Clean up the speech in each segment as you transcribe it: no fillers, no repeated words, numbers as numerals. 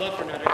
Fluffernutter.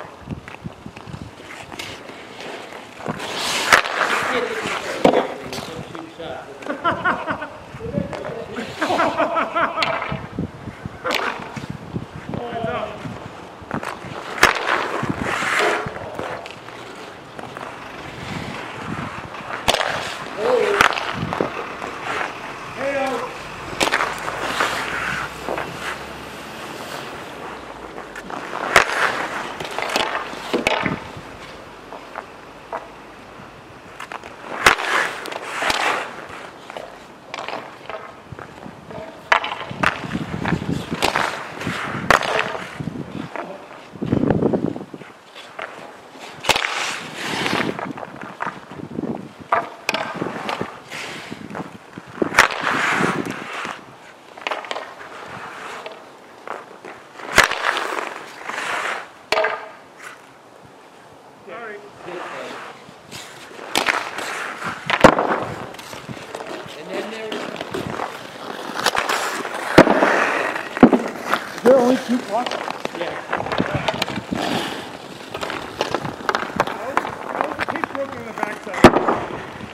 There are only 2 clocks? Yeah. I'll keep broken on the backside.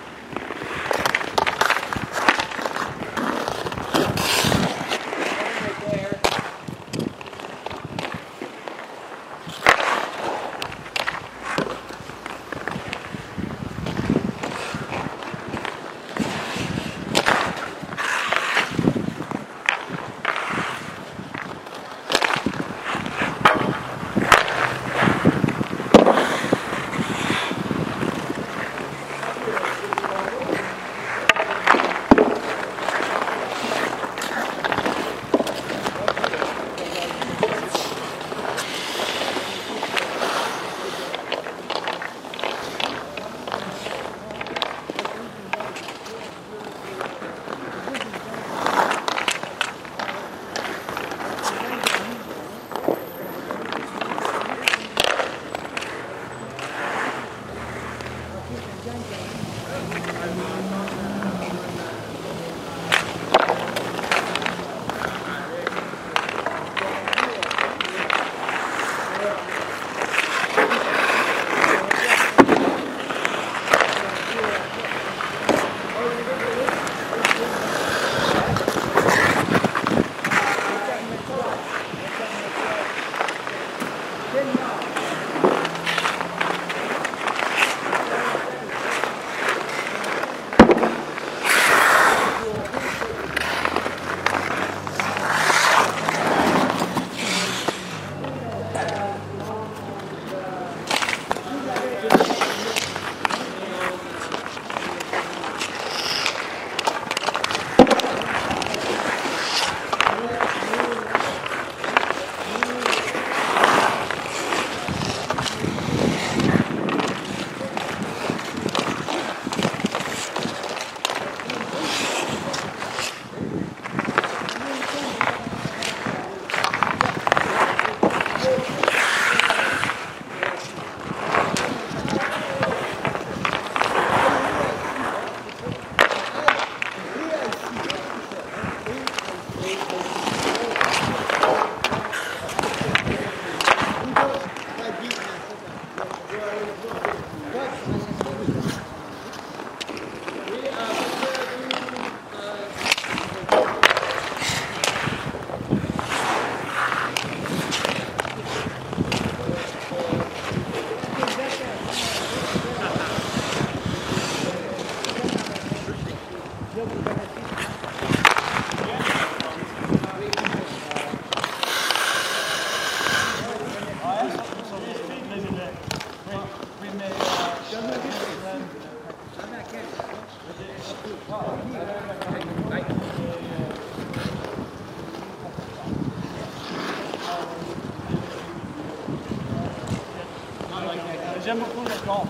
J'aime beaucoup le golf.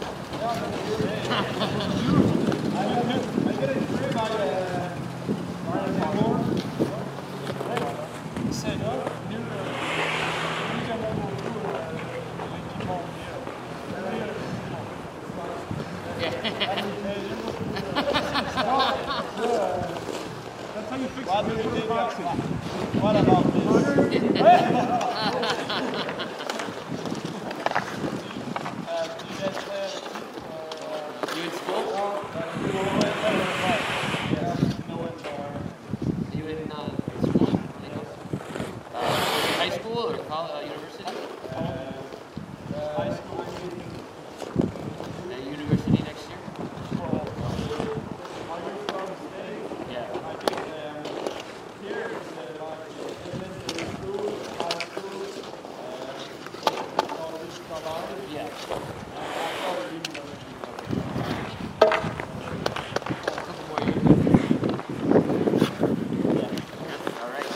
That's how you fix it. What about this? University? High school. University next year? Well, I just from state. Yeah. I think here is elementary school, high school, college, Yeah. and I probably university. A couple more years. Yeah. All right.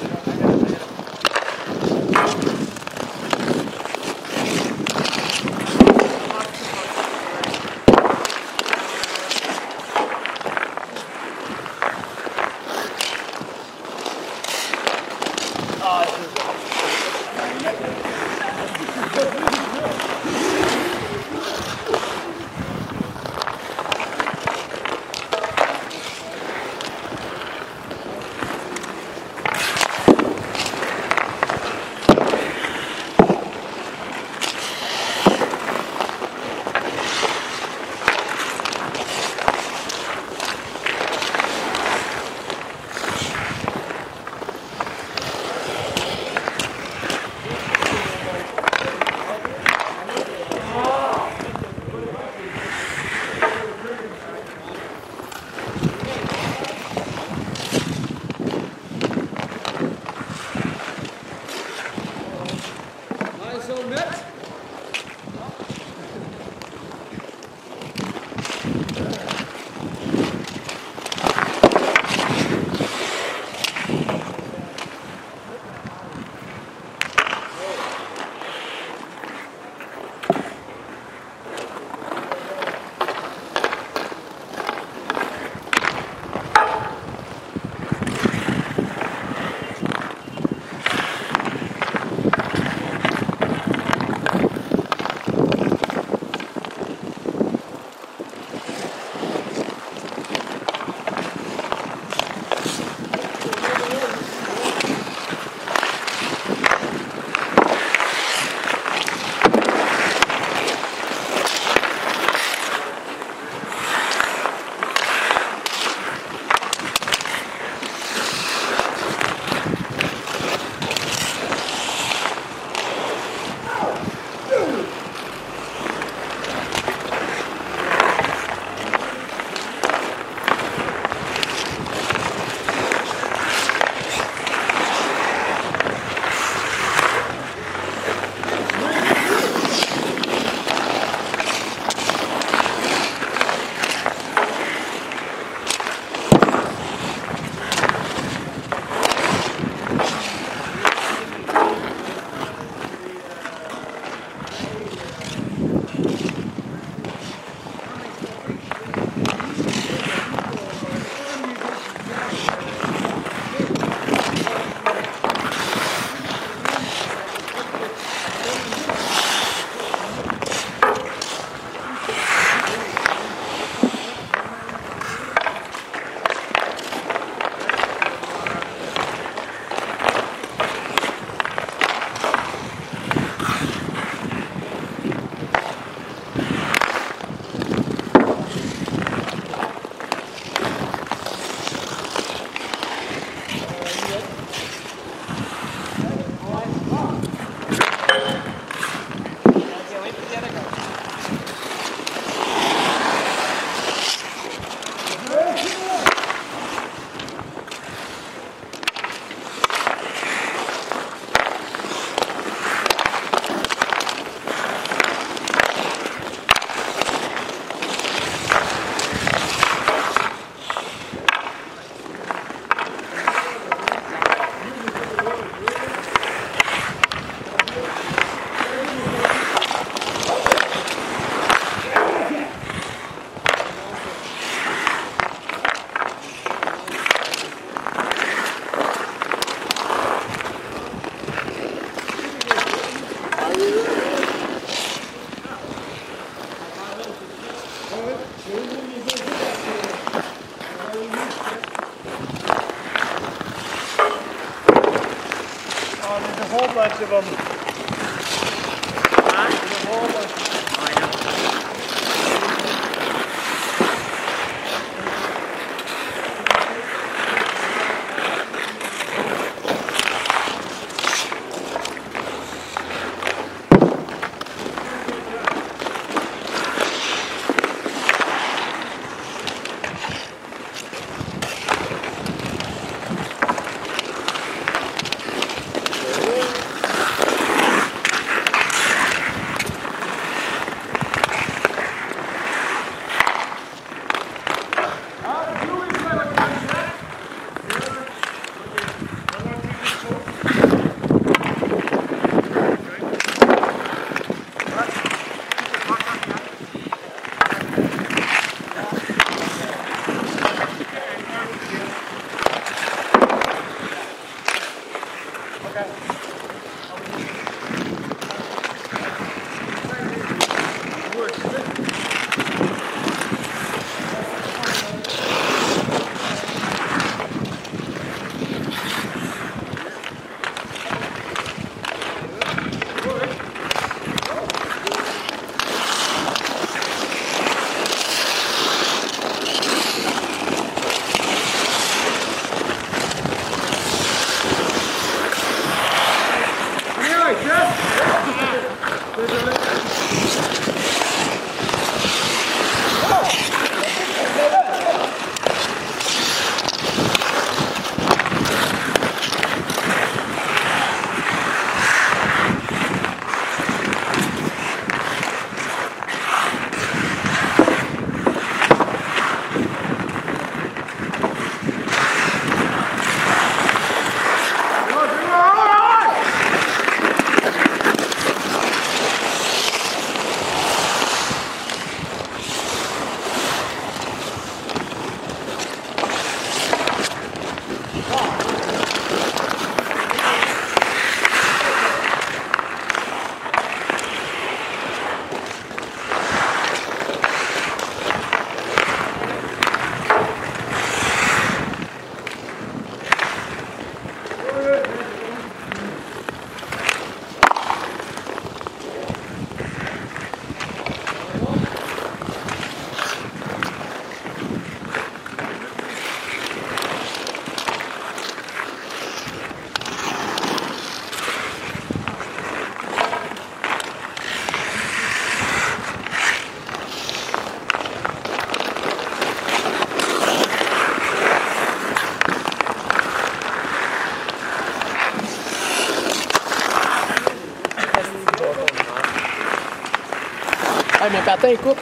There's a whole bunch of them. There's a whole bunch of them. Ai, mais Patin, écoute.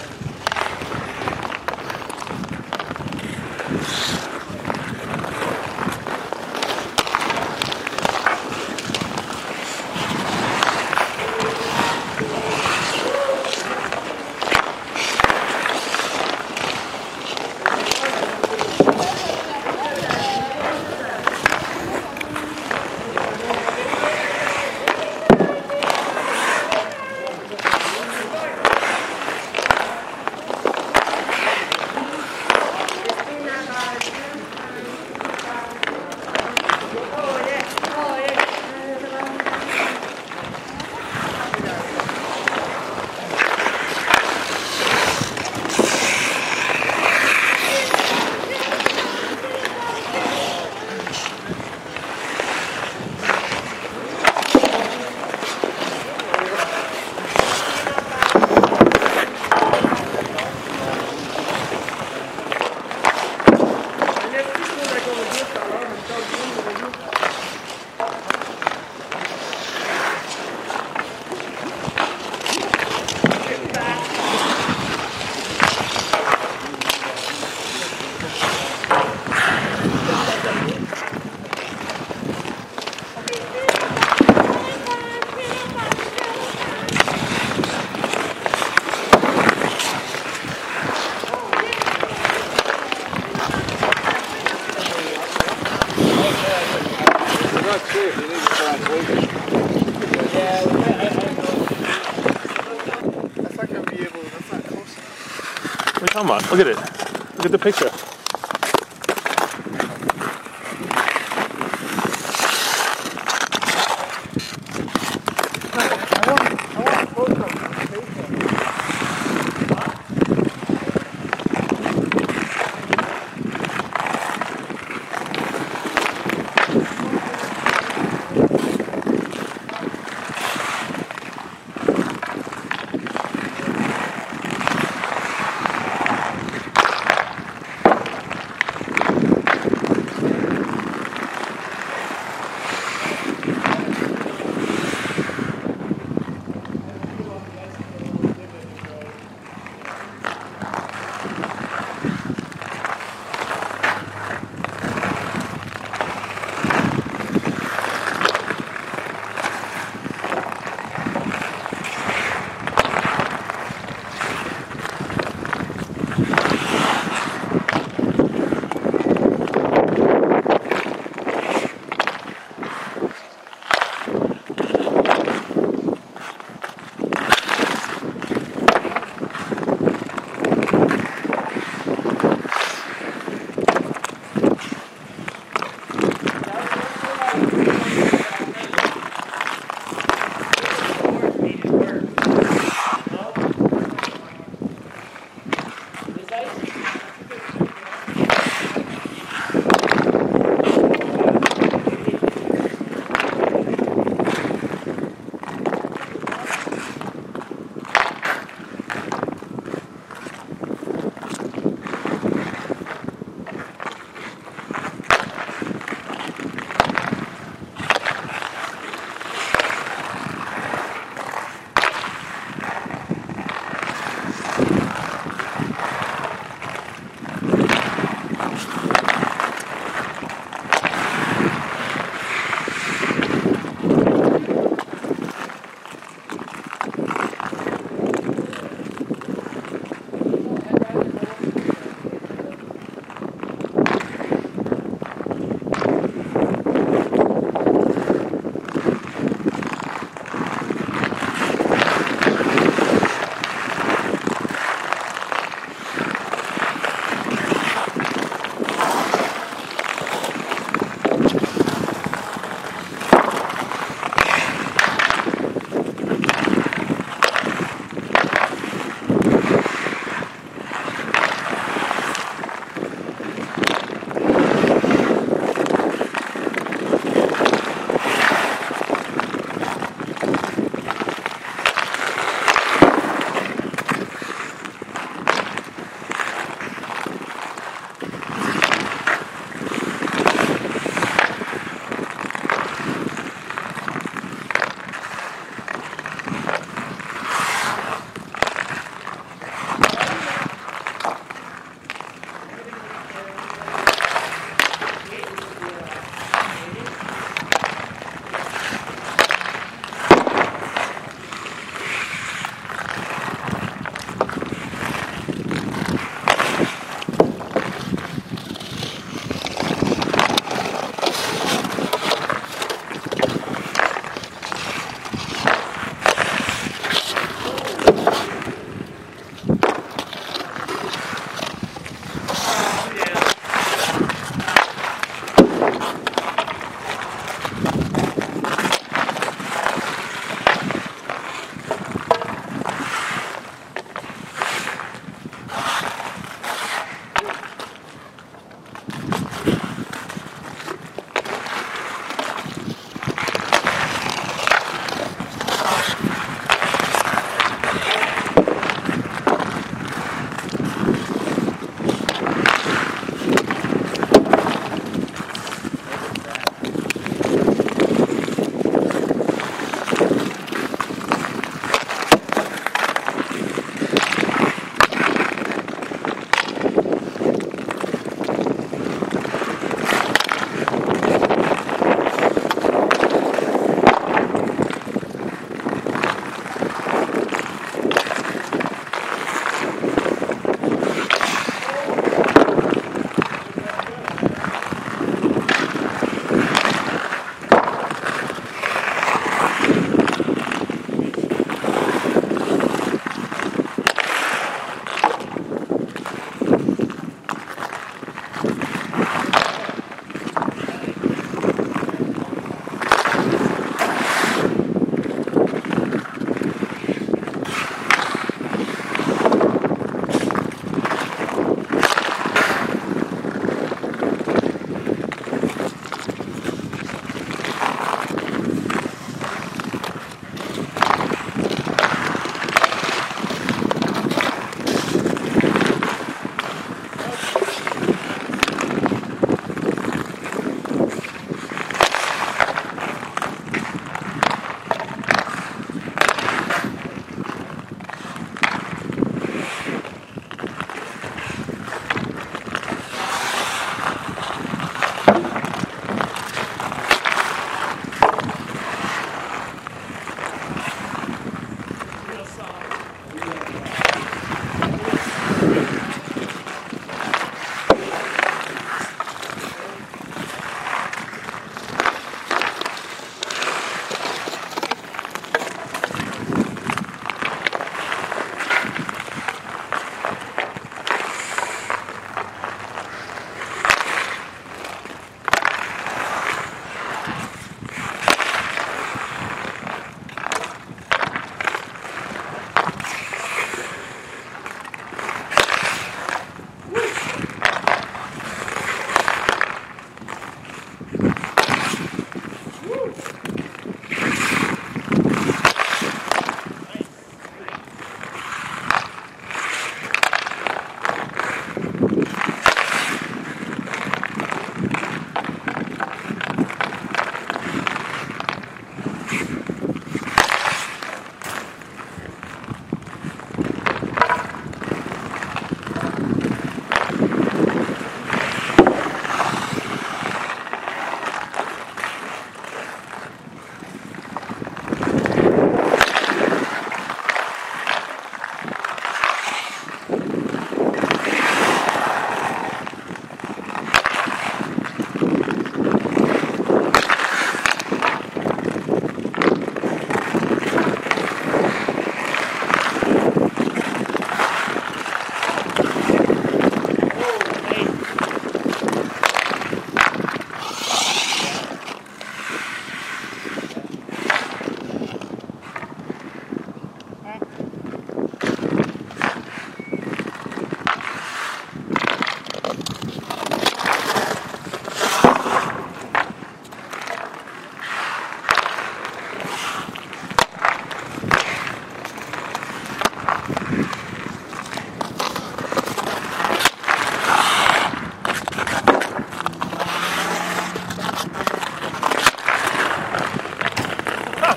What are you talking about? Look at it. Look at the picture.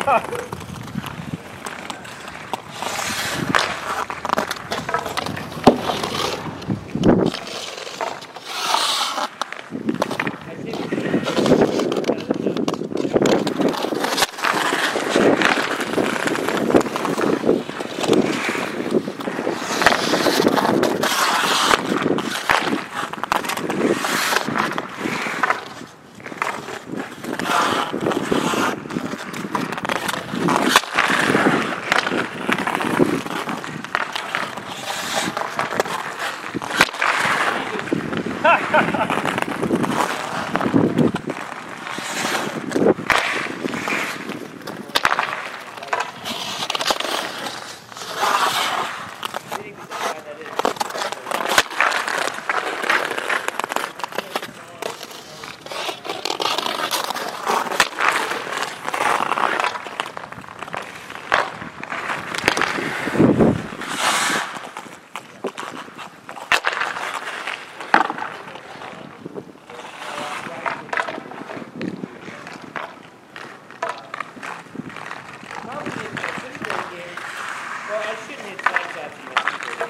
Well, I shouldn't hit sidesteps in the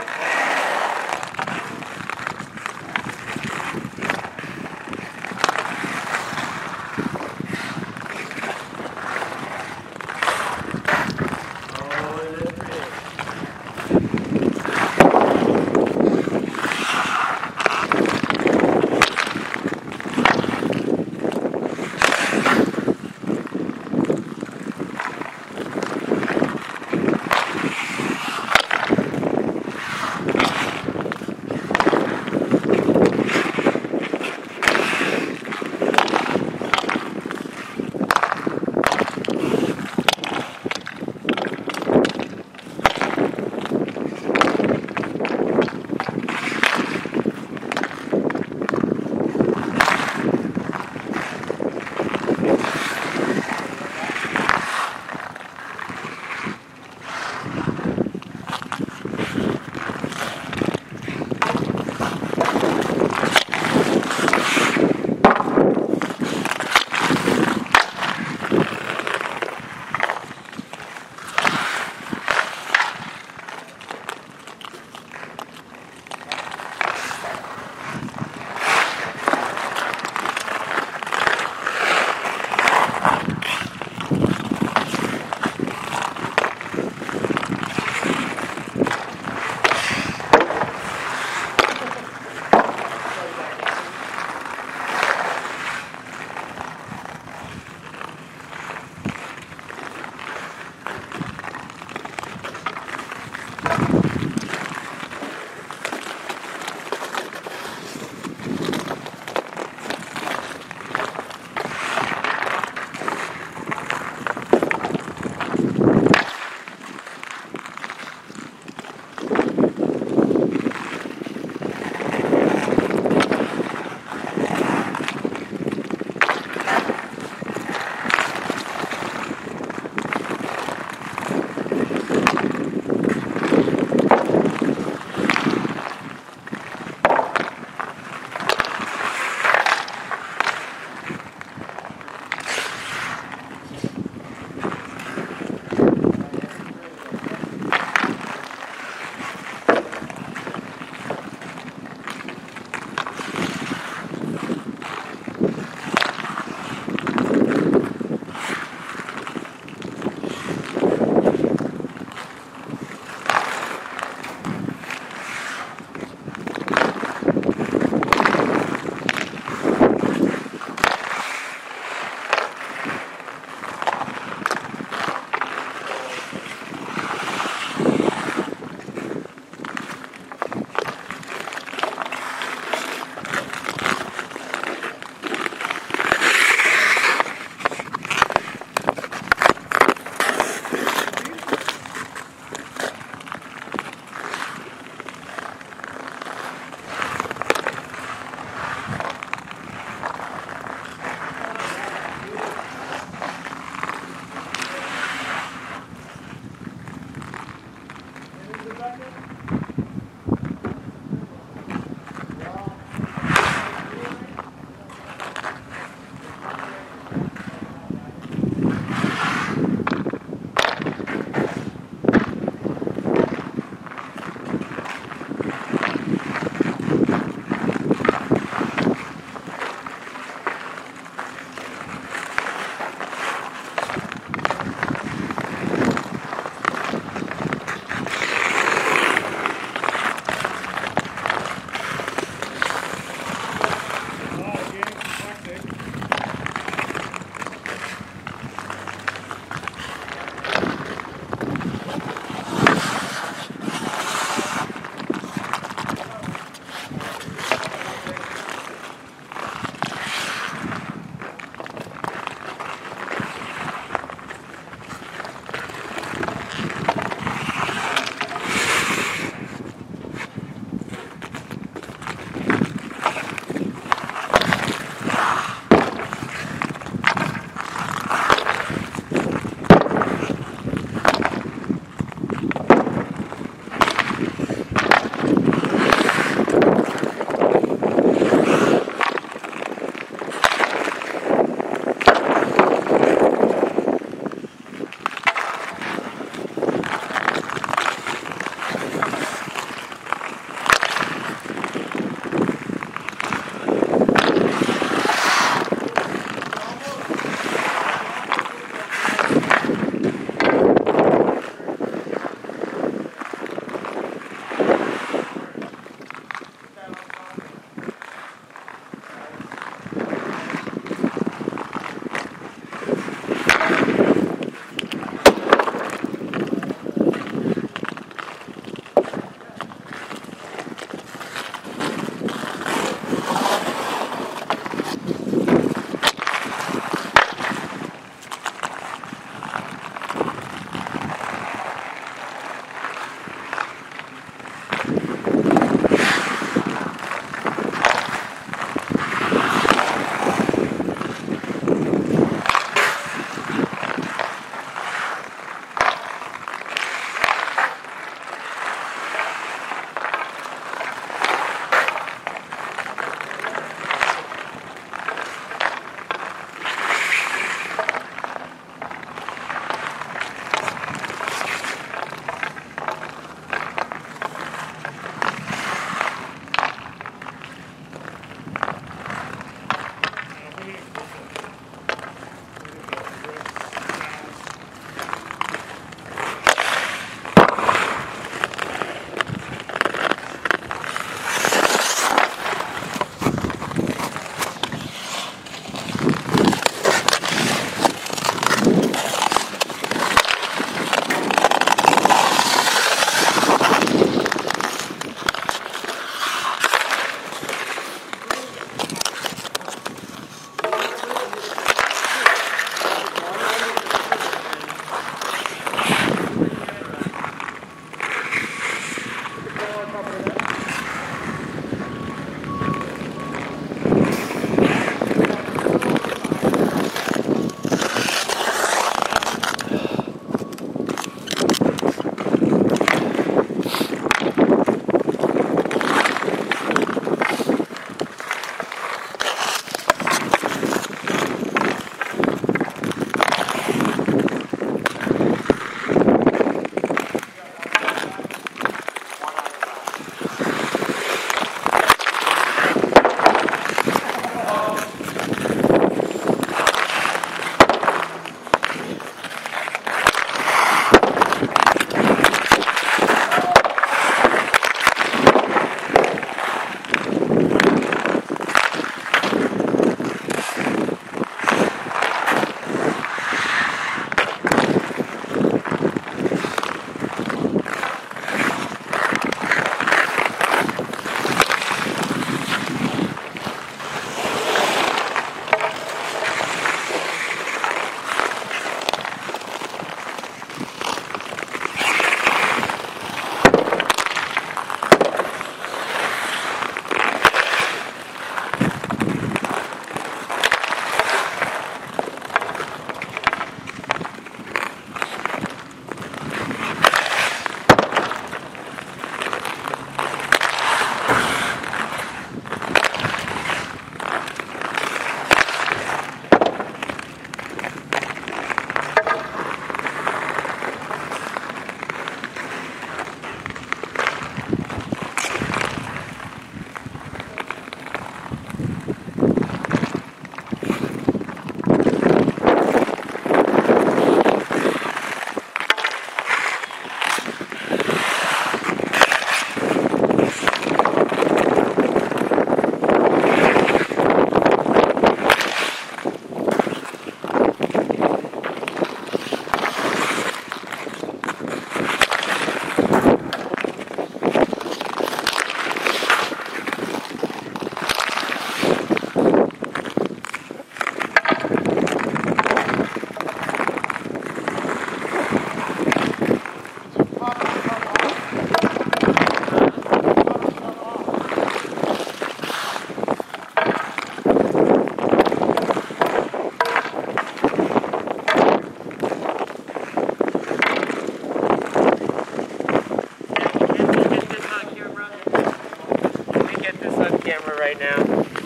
Right now.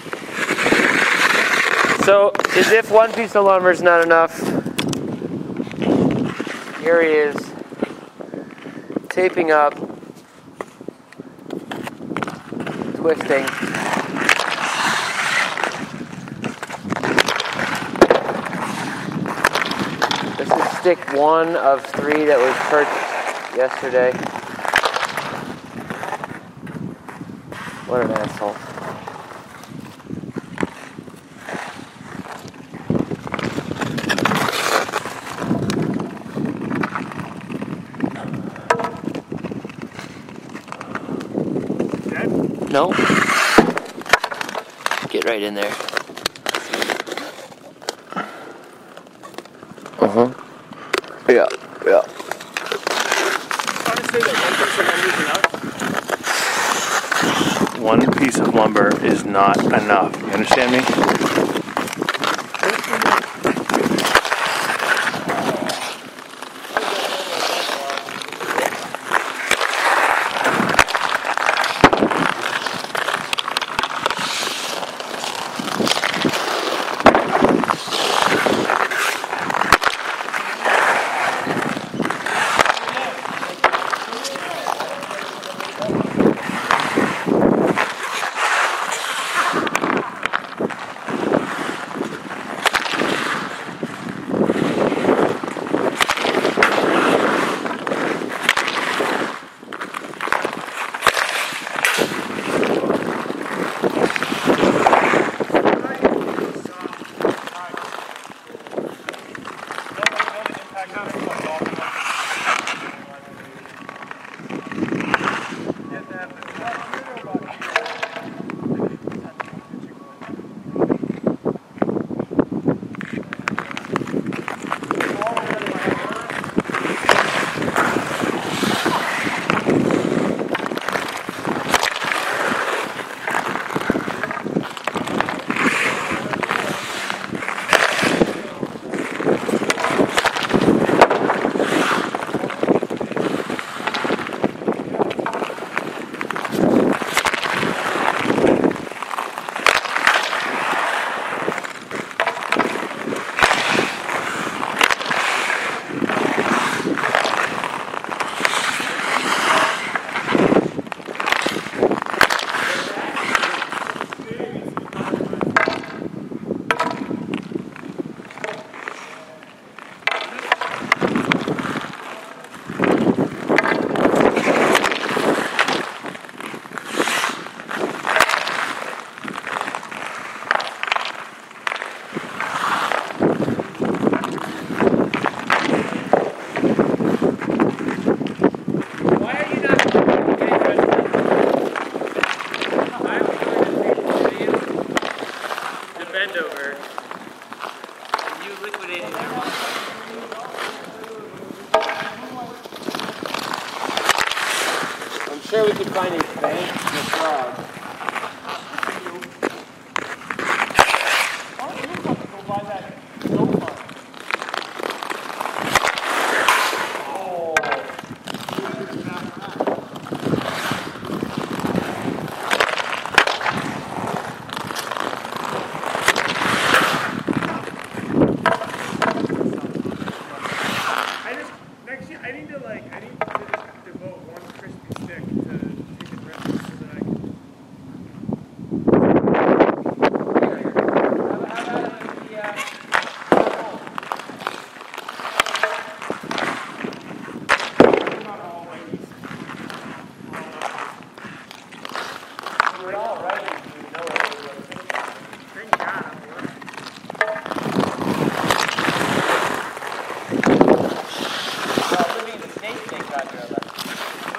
So, as if one piece of lumber is not enough, here he is, taping up, twisting. This is stick 1 of 3 that was purchased yesterday. What an asshole. No. Get right in there. Yeah. One piece of lumber is not enough. You understand me? sure we could find a bank for frogs. Oh, you got to go buy that goat farm. Next year, I need to just devote one crispy stick to taking risks so that I can. We're all right. We know what we were thinking. Thank God I'm working. Well, it would be the snake got your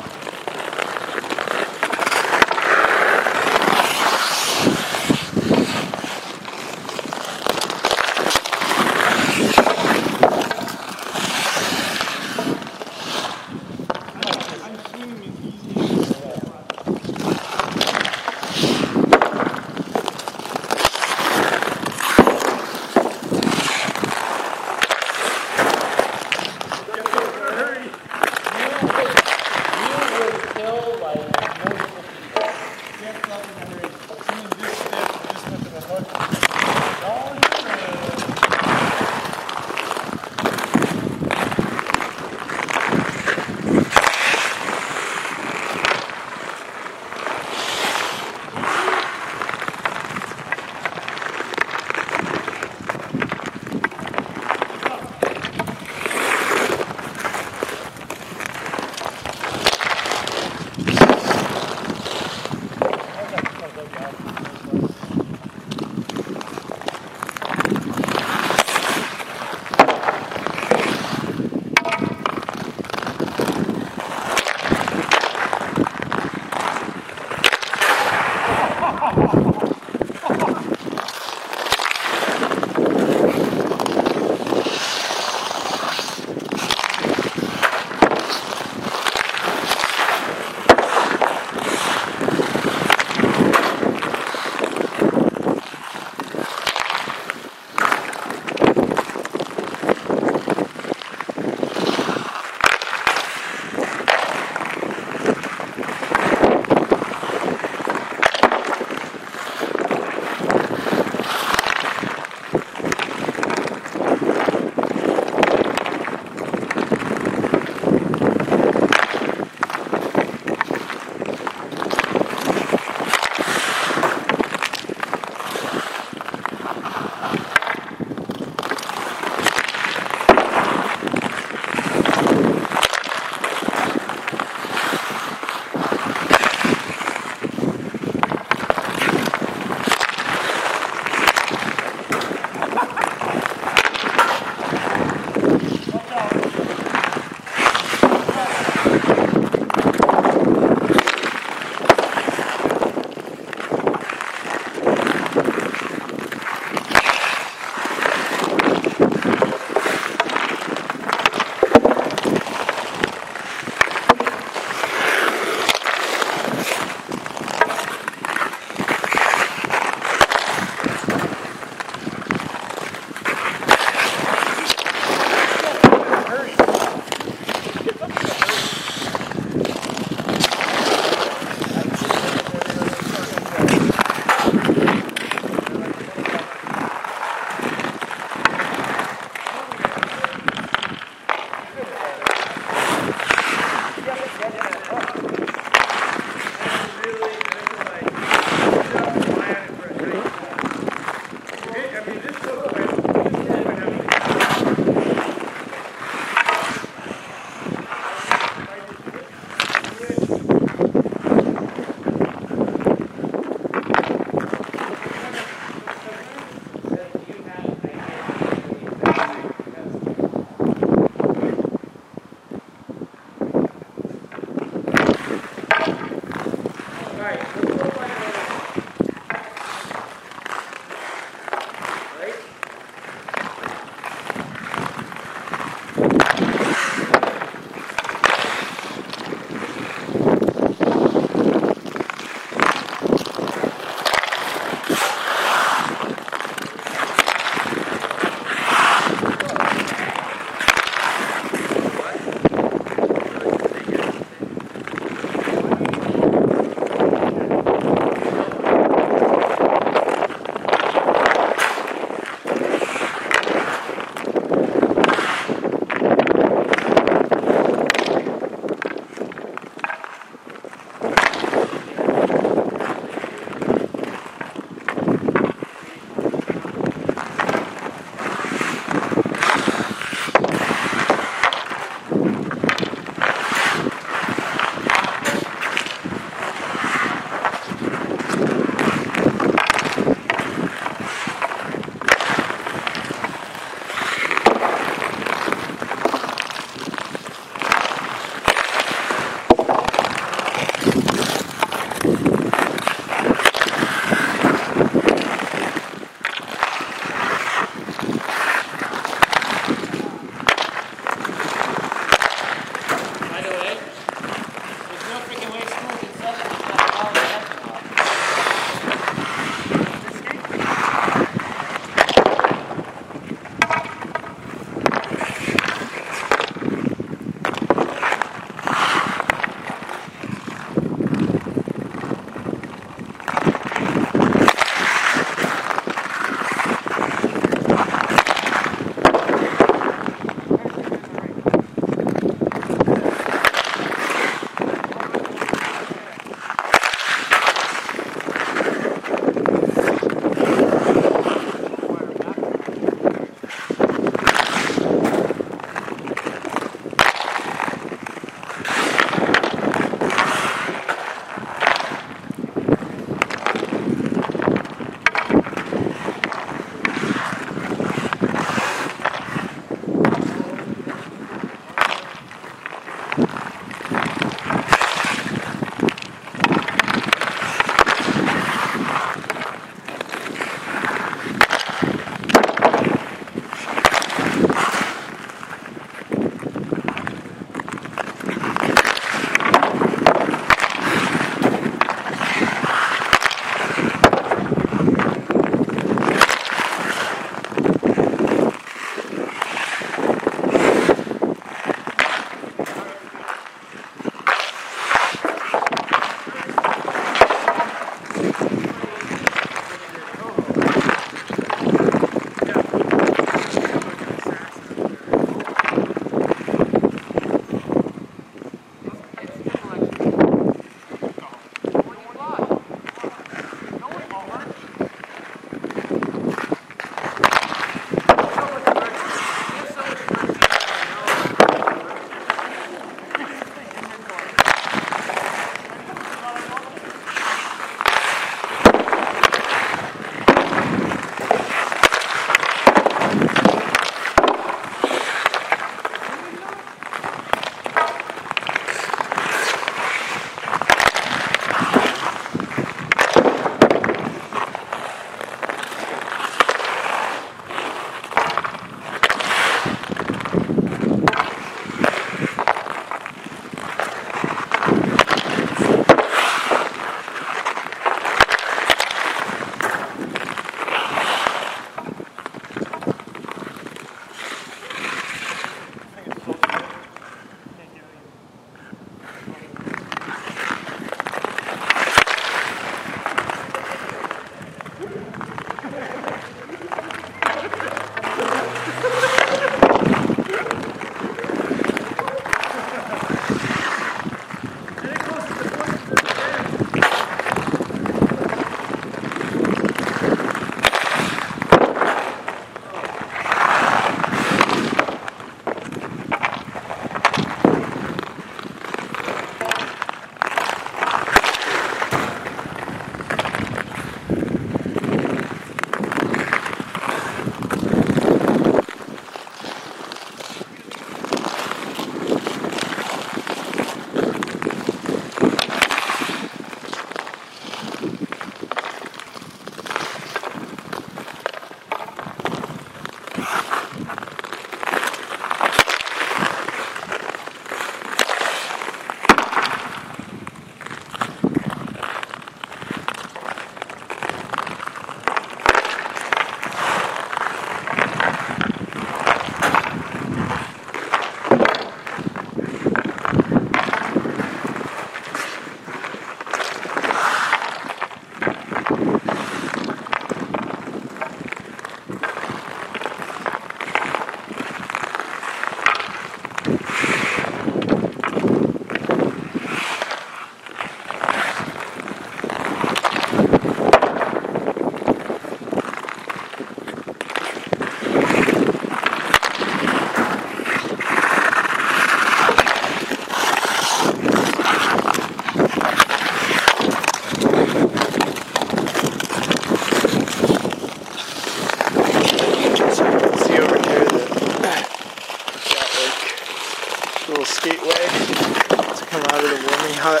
little skateway to come out of the warming hut,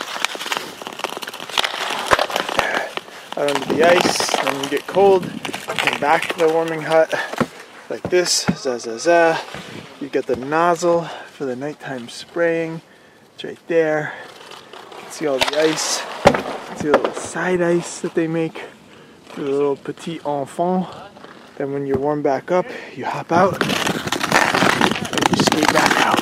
out onto the ice. Then you get cold, come back to the warming hut like this. Za za za. You get the nozzle for the nighttime spraying. It's right there. You can see all the ice. You can see the little side ice that they make for the little petit enfant. Then when you're warm back up, you hop out and you skate back out.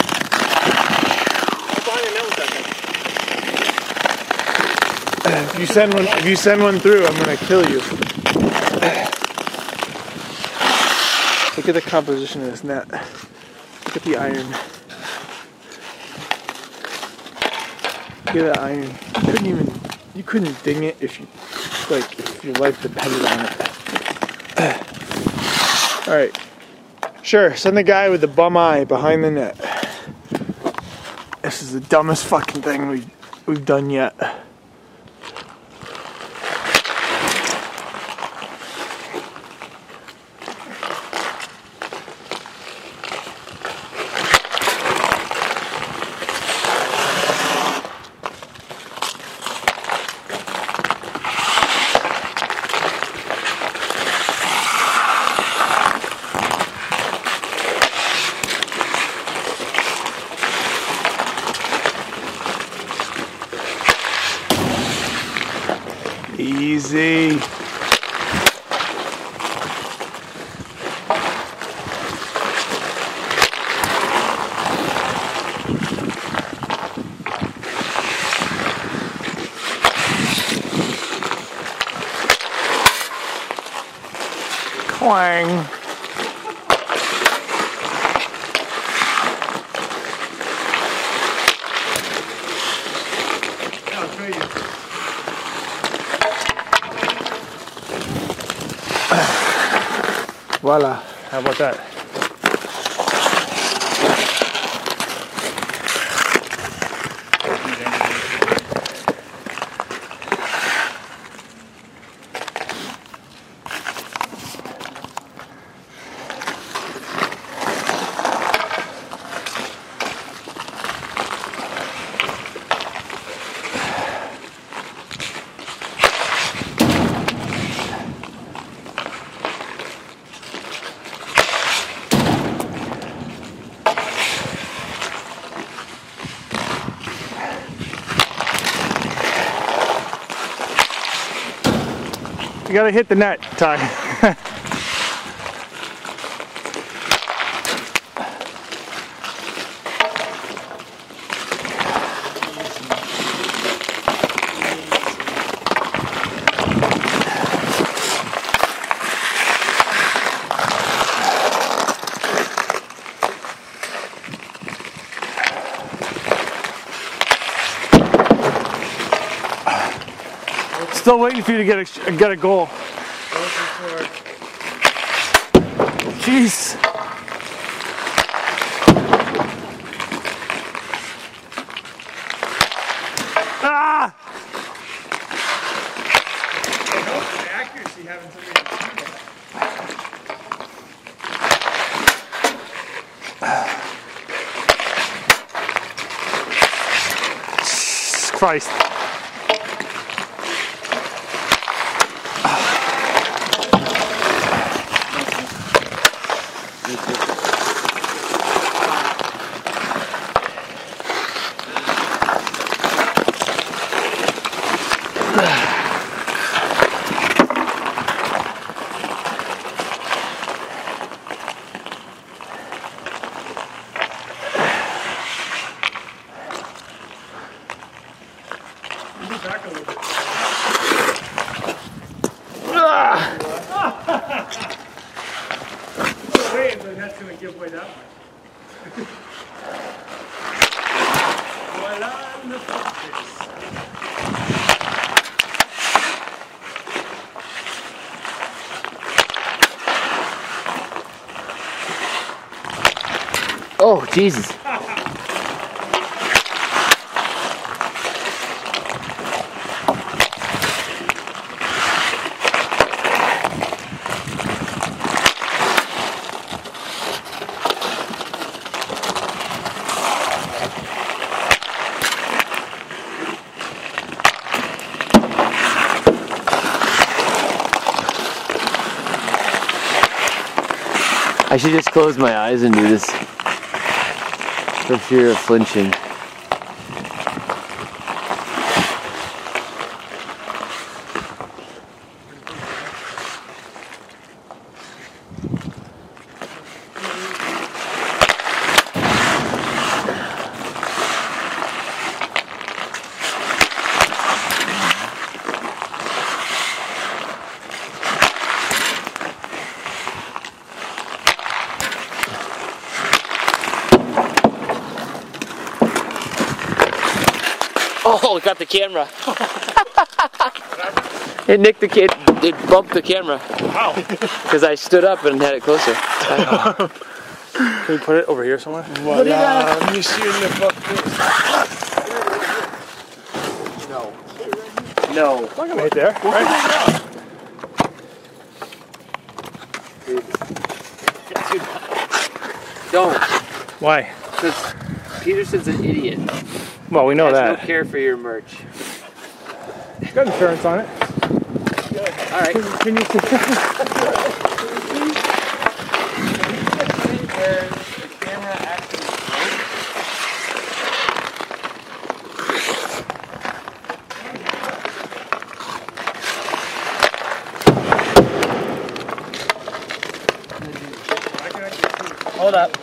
If you send one through, I'm gonna kill you. Look at the composition of this net. Look at the iron. Look at that iron. You couldn't ding it if your life depended on it. Alright. Sure, send the guy with the bum eye behind the net. This is the dumbest fucking thing we've done yet. Easy. Clang. Voila, how about that? You gotta hit the net, Ty. Still waiting for you to get a goal. Jeez. Ah! The accuracy having something to do with Christ. back a little bit. No way the net's going to give way that much. Voila, in the face. Oh, Jesus. I should just close my eyes and do this for fear of flinching. Oh, it got the camera. It nicked the kid. It bumped the camera. Wow. Because I stood up and had it closer. Can we put it over here somewhere? What do you got? Let me see in the book. No. It's not gonna hit there, right? Don't. Why? Because Peterson's an idiot. Well, we know Has that. no care for your merch. Got insurance on it. All right. Can you Where the camera actually broke. hold up?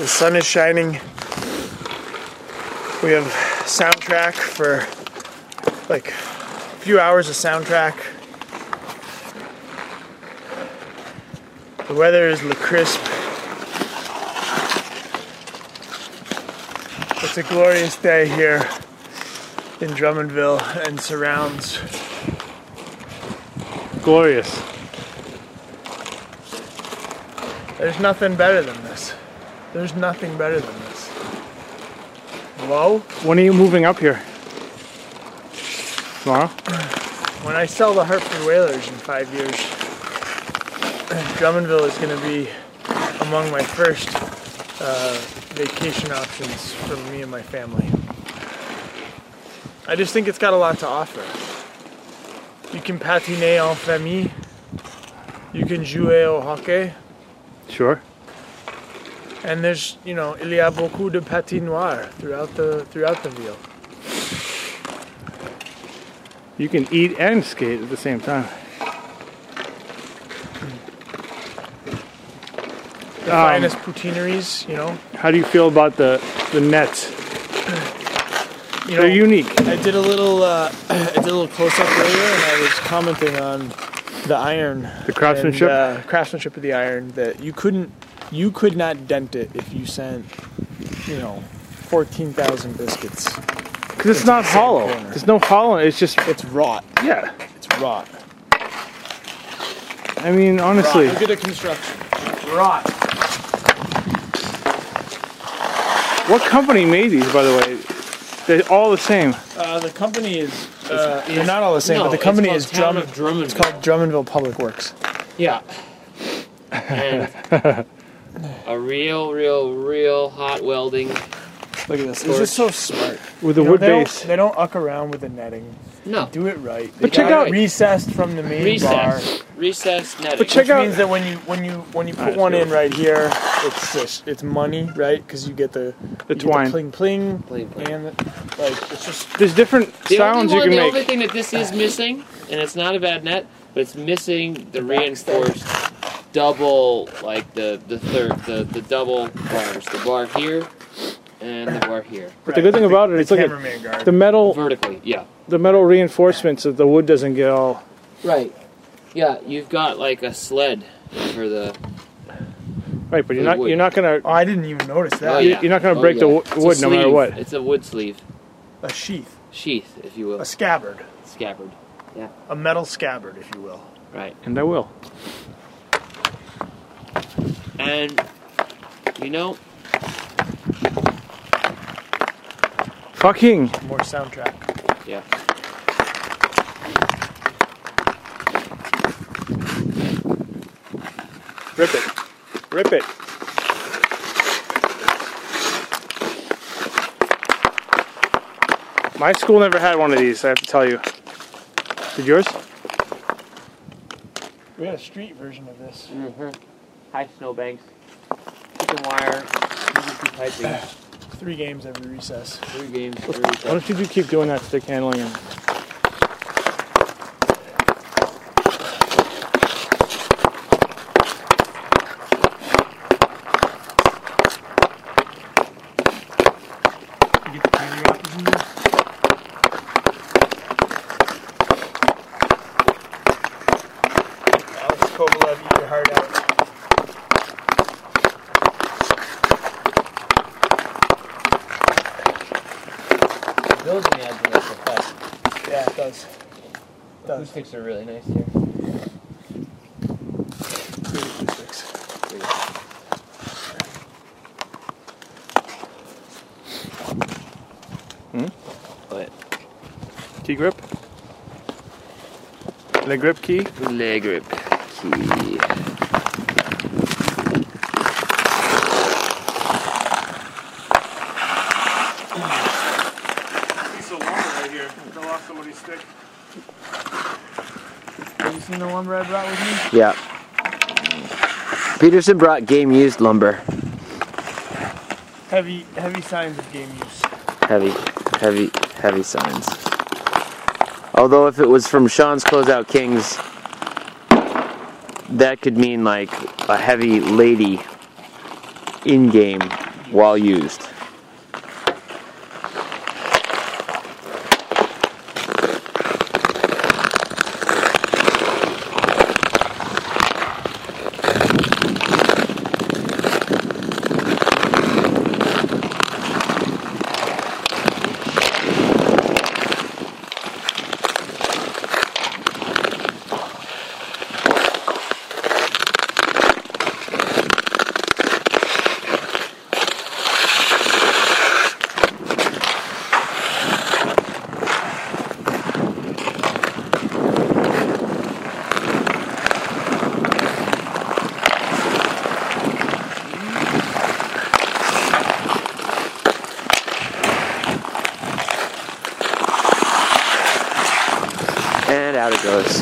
The sun is shining. We have soundtrack for like a few hours of soundtrack. The weather is crisp. It's a glorious day here in Drummondville and surrounds. Glorious. There's nothing better than this. There's nothing better than this. Whoa. When are you moving up here? Tomorrow? When I sell the Hartford Whalers in 5 years, Drummondville is going to be among my first vacation options for me and my family. I just think it's got a lot to offer. You can patiner en famille. You can jouer au hockey. Sure. And there's, you know, il y a beaucoup de patinoires throughout the ville. You can eat and skate at the same time. The finest poutineries, you know. How do you feel about the nets? You know, They're unique. I did a little close up earlier, and I was commenting on the iron, The craftsmanship? and, craftsmanship of the iron. That you could not dent it if you sent, 14,000 biscuits. Because it's not hollow. corner. There's no hollow. It's just, It's wrought. yeah. It's wrought. I mean, honestly. Look at the construction. Wrought. What company made these, by the way? They're all the same. The company is. They're not all the same, but the company is Drummondville. It's called Drummondville Public Works. Yeah. And a real hot welding. Look at this. It's just so smart. With the You know, wood they don't- base. They don't uck around with the netting. No. Do it right. They But check got it out- recessed from the main bar. Recess netting. But check Which out- means that when you put one in right here, it's money, right? Because you get the twine. pling pling, Pling, pling. and it's just There's different sounds you can the make. only thing that this is missing, and it's not a bad net, but it's missing the reinforced double, like the double bars, the bar here and the bar here, But the good thing about it is, look at cameraman guard. the metal vertically. Yeah. the metal reinforcements so the wood doesn't get all. Right. Yeah, you've got like a sled for the. Right, but For the wood. you're not gonna Oh, I didn't even notice that. Oh, yeah. you're not gonna Oh, break the yeah. It's a wood no matter sleeve. what. It's a wood sleeve, A sheath, sheath, if you will, a scabbard, scabbard. a metal scabbard, if you will. Right. And I will. And Fucking. More soundtrack. yeah. Rip it. Rip it. My school never had one of these, I have to tell you. Did yours? We had a street version of this. Mm-hmm. High snowbanks, chicken wire, PVC piping, 3 games every recess. 3 games, 3 Why don't you keep doing that stick handling? And You get the candy wrappers in there? Alex Kovalev, eat your heart out. building adds a nice effect. Yeah, it does. It does. Acoustics are really nice here. Good acoustics. But T-grip? The grip key? leg grip key. Piece of lumber right here. Fell off somebody's stick. Have you seen the lumber I brought with me? Yeah. Peterson brought game used lumber. Heavy signs of game use. Heavy signs. Although if it was from Sean's Closeout Kings, that could mean like a heavy lady in game while used. And out it goes.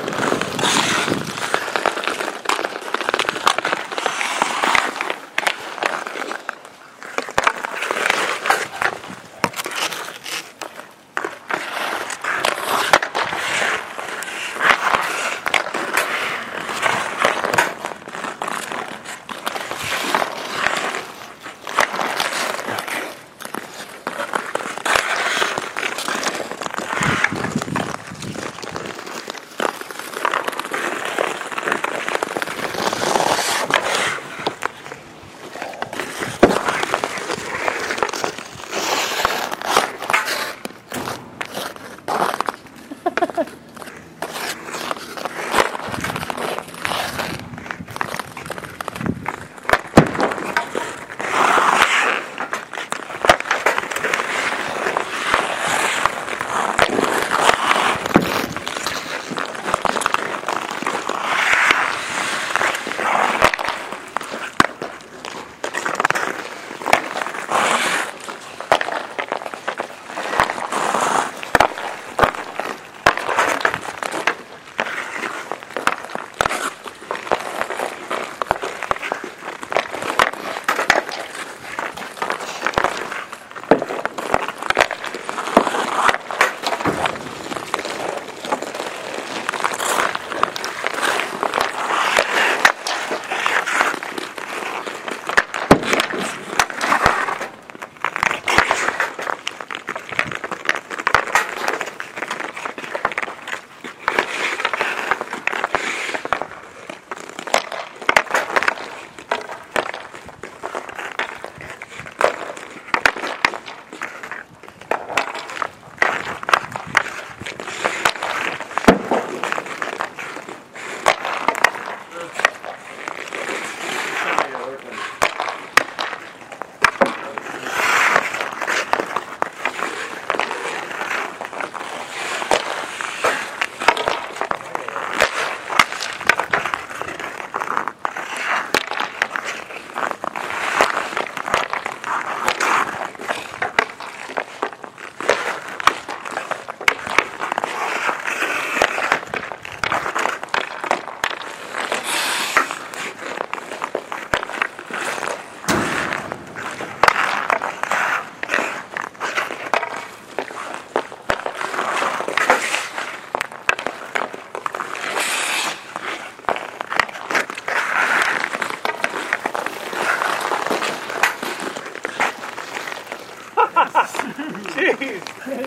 Jeez. You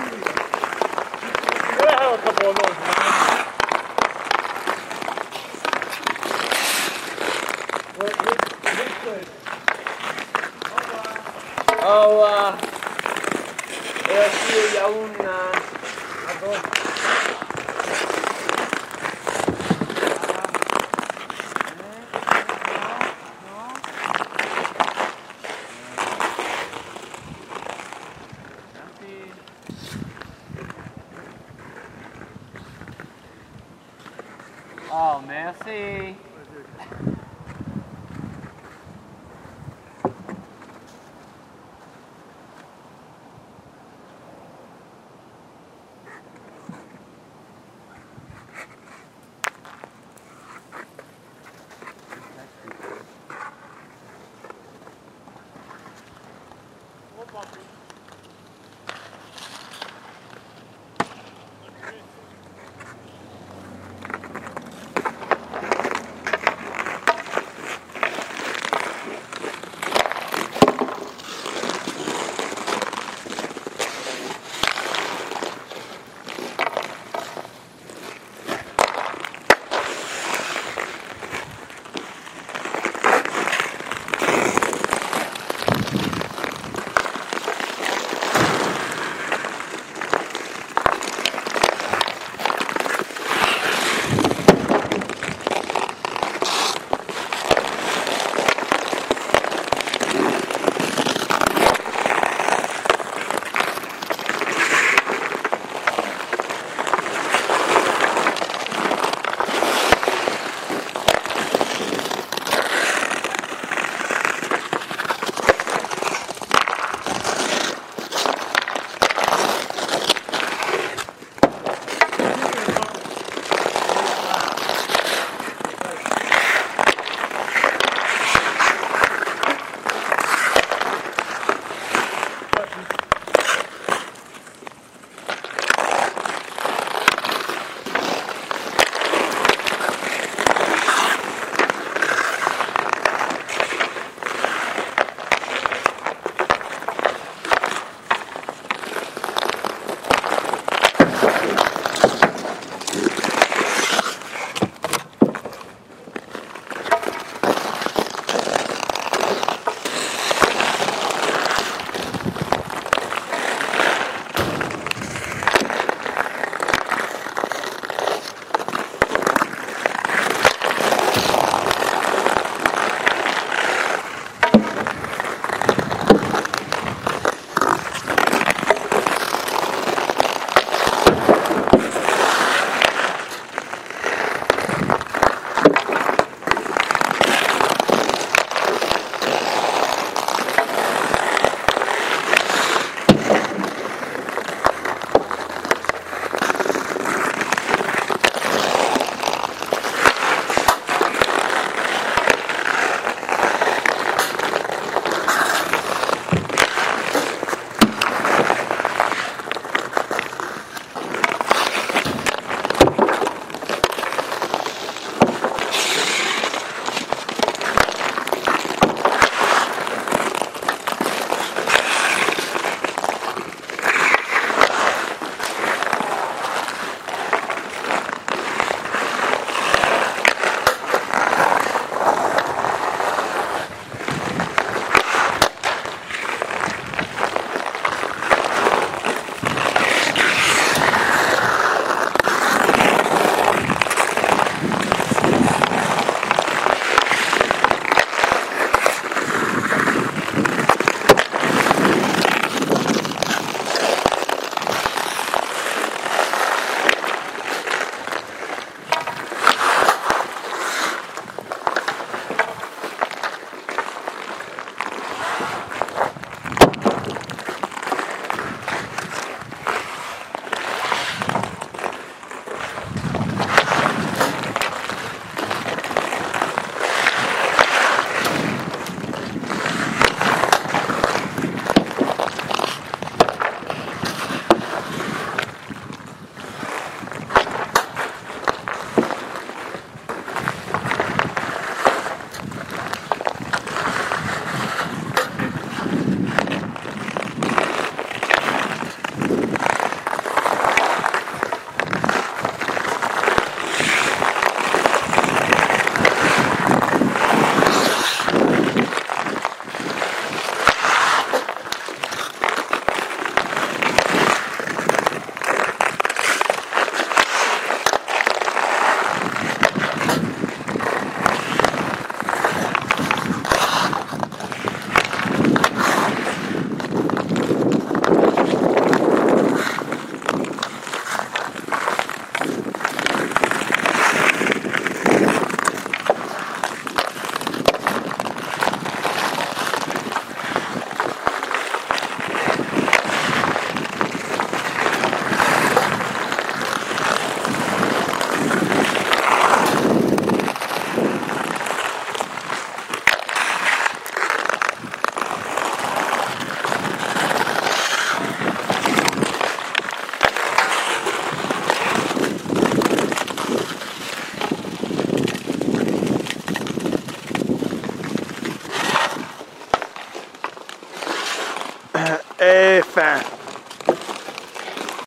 gotta have a couple of those, man. Aquí a una... Oh, merci.